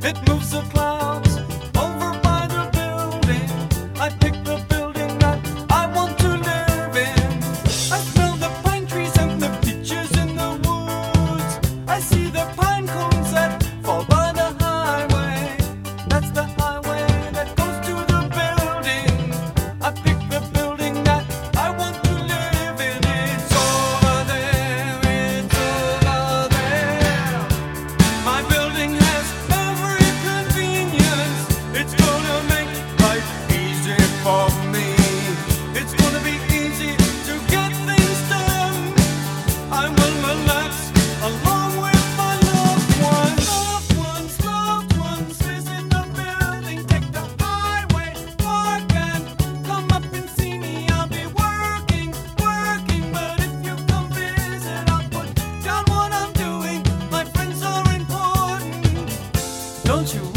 It moves the clouds over by the building. I pick the building that I want to live in. I smell the pine trees and the peaches in the woods. I see the pine cones that fall by the highway. That's the highway that goes to the building. I pick the building that I want to live in. It's over there, it's over there. My building has every convenience. It's gonna make life easy for me. It's gonna be easy to get things done. I will relax along with my loved ones. Loved ones, visit the building. Take the highway, park and come up and see me. I'll be working. But if you come visit, I'll put down what I'm doing. My friends are important. Don't you